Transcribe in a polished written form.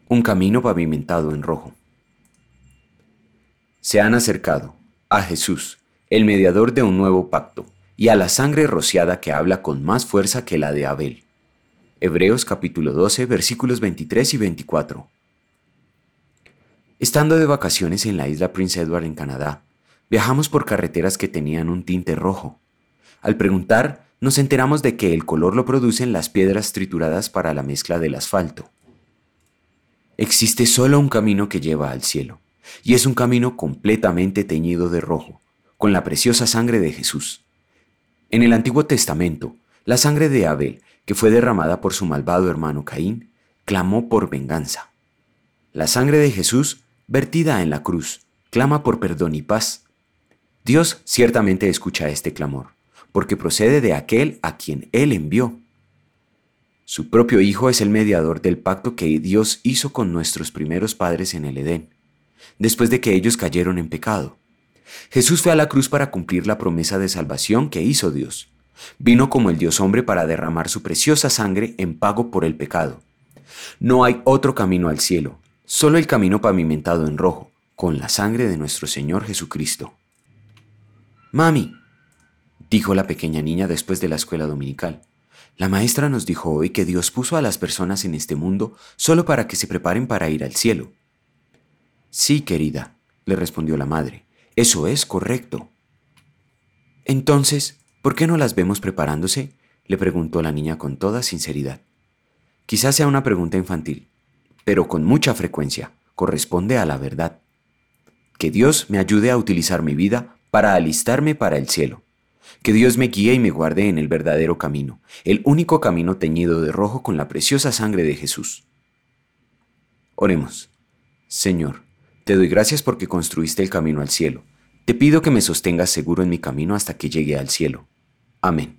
Un camino pavimentado en rojo. Se han acercado a Jesús, el mediador de un nuevo pacto, y a la sangre rociada que habla con más fuerza que la de Abel. Hebreos capítulo 12, versículos 23 y 24. Estando de vacaciones en la isla Prince Edward en Canadá, viajamos por carreteras que tenían un tinte rojo. Al preguntar, nos enteramos de que el color lo producen las piedras trituradas para la mezcla del asfalto. Existe solo un camino que lleva al cielo, y es un camino completamente teñido de rojo, con la preciosa sangre de Jesús. En el Antiguo Testamento, la sangre de Abel, que fue derramada por su malvado hermano Caín, clamó por venganza. La sangre de Jesús, vertida en la cruz, clama por perdón y paz. Dios ciertamente escucha este clamor, porque procede de aquel a quien Él envió. Su propio Hijo es el mediador del pacto que Dios hizo con nuestros primeros padres en el Edén, después de que ellos cayeron en pecado. Jesús fue a la cruz para cumplir la promesa de salvación que hizo Dios. Vino como el Dios hombre para derramar su preciosa sangre en pago por el pecado. No hay otro camino al cielo, solo el camino pavimentado en rojo, con la sangre de nuestro Señor Jesucristo. «Mami», dijo la pequeña niña después de la escuela dominical, «la maestra nos dijo hoy que Dios puso a las personas en este mundo solo para que se preparen para ir al cielo». «Sí, querida», le respondió la madre, «eso es correcto». «Entonces, ¿por qué no las vemos preparándose?», le preguntó la niña con toda sinceridad. Quizás sea una pregunta infantil, pero con mucha frecuencia corresponde a la verdad. Que Dios me ayude a utilizar mi vida para alistarme para el cielo. Que Dios me guíe y me guarde en el verdadero camino, el único camino teñido de rojo con la preciosa sangre de Jesús. Oremos. Señor, te doy gracias porque construiste el camino al cielo. Te pido que me sostengas seguro en mi camino hasta que llegue al cielo. Amén.